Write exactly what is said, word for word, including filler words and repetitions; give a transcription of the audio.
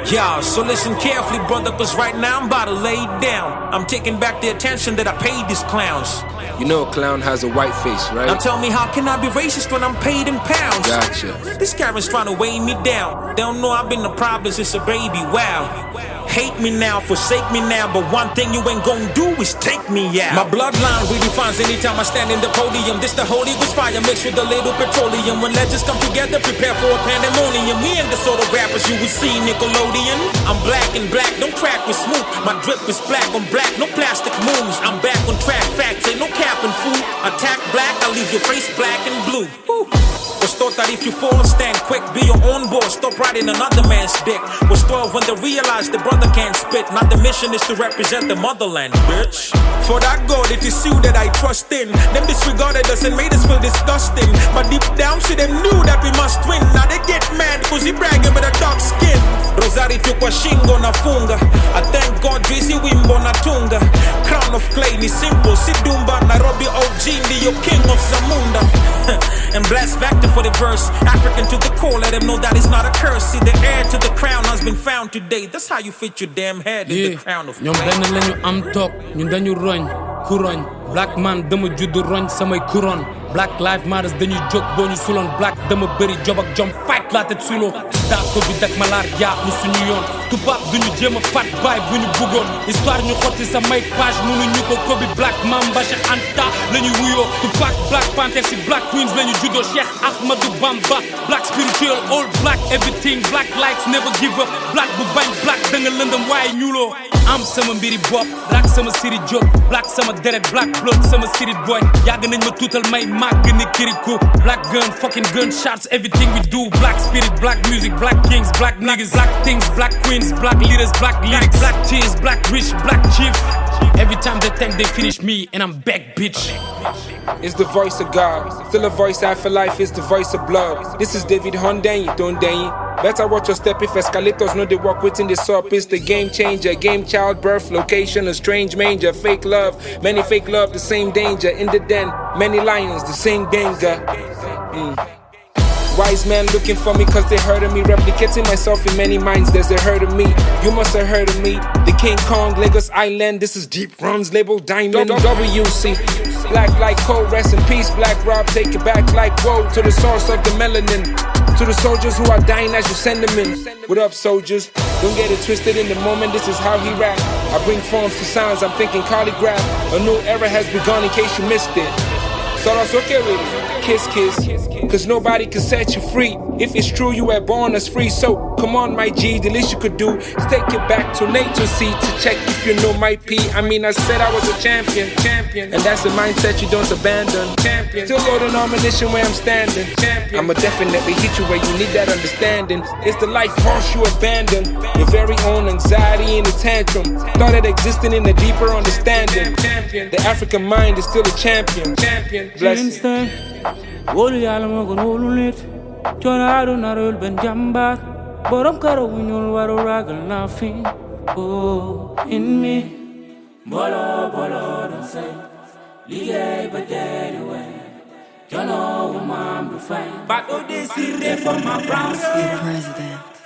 Yeah, so listen carefully, brother, cause right now I'm about to lay down. I'm taking back the attention that I paid these clowns. You know a clown has a white face, right? Now tell me, how can I be racist when I'm paid in pounds? Gotcha. This Karen's trying to weigh me down. They don't know I've been the problem since a baby, wow. Hate me now, forsake me now, but one thing you ain't gonna do is take me out. My bloodline redefines anytime I stand in the podium. This the Holy Ghost fire mixed with a little petroleum. When legends come together, prepare for a pandemonium. We ain't the sort of rappers you would see Nickelodeon. I'm black and black, don't crack with smooth. My drip is black on black, no plastic moves. I'm back on track, facts, ain't no cap and food. Attack black, I'll leave your face black and blue. Woo. Was thought that if you fall, stand quick, be your own boss, stop riding another man's dick. Was twelve when they realized the brother can't spit. Now the mission is to represent the motherland, bitch. For that God, it is you that I trust in. Them disregarded us and made us feel disgusting. But deep down, see them knew that we must win. Now they get mad cause he bragging with a dark skin. Rosari tukwa shingo na funga. I thank God Jay-Z wimbo na tunga. Crown of clay ni simple, Sidumba Nairobi O G ni yo king of Zamunda. And blast Vector for the verse. African to the core, let them know that it's not a curse. See, the heir to the crown has been found today. That's how you fit your damn head in yeah. the crown of ñoom benn lañu am toog ñun dañu roñ ku roñ black man dama juddu roñ samay couronne. Black life matters dañuy jóg boo ñu suloon. Black dama bëri job ak jom fight laa teg sulo. daa ko bi dak malaar yaa lu suñu yoon. tubaab duñu jéem a fat baay bu ñu bëggoon. histoire ñu xotti sa may page mënuñu ko ko bi Black Mamba Cheikh Anta lañuy wuyoo. Tupac Black Panther si Black Queens lañu juddoo. Cheikh Ahmadou Bamba Black spiritual all black everything. Black lights never give up. Black bu bañ black da nga lëndëm waaye ñuuloo. am sama mbiri bopp black sama city job. Black sama deret black blood sama city boy. yàgg nañ ma tuutal may màgg ni kirikou. Black gun fucking gun shots everything we do. Black spirit black music black kings black niggas black things black queens black leaders black lyrics black tears black rich black chief. Every time they think they finish me and I'm back, bitch. It's the voice of God. Still a voice after life is the voice of blood. This is David Hondenyi, Dondenyi. Better watch your step if escalators know they walk within this up. It's the game changer, game childbirth, location, a strange manger, fake love. Many fake love, the same danger. In the den, many lions, the same danger. Mm. Wise man looking for me cause they heard of me. Replicating myself in many minds, there's a herd of me. You must have heard of me. The King Kong, Lagos Island. This is Deep Runs, labeled Diamond. W C. Black like coal, rest in peace. Black Rob, take it back like woe. To the source of the melanin. To the soldiers who are dying as you send them in. What up, soldiers? Don't get it twisted in the moment, this is how he rap. I bring forms to sounds, I'm thinking calligraph. A new era has begun in case you missed it. So that's okay with it. Kiss, kiss. Cause nobody can set you free. If it's true you were born as free. So come on my G, the least you could do is take it back to NATO C to check if you know my P. I mean I said I was a champion, champion. And that's a mindset you don't abandon. Champion. Still loading ammunition where I'm standing. Champion. I'ma definitely hit you where you need that understanding. It's the life force you abandon. Your very own anxiety and a tantrum. Thought it existed in a deeper understanding. Champion. The African mind is still a champion. Champion. Bless you. Wolu yàlla moo gën wolu nit coono àdduna réewul benn jàmbaar borom karaw bu ñuul waru ragal naa fi oh in me bolo bolo doon say liggéey ba dee di wey coono wu maam du fay but oh this is for my brown skin president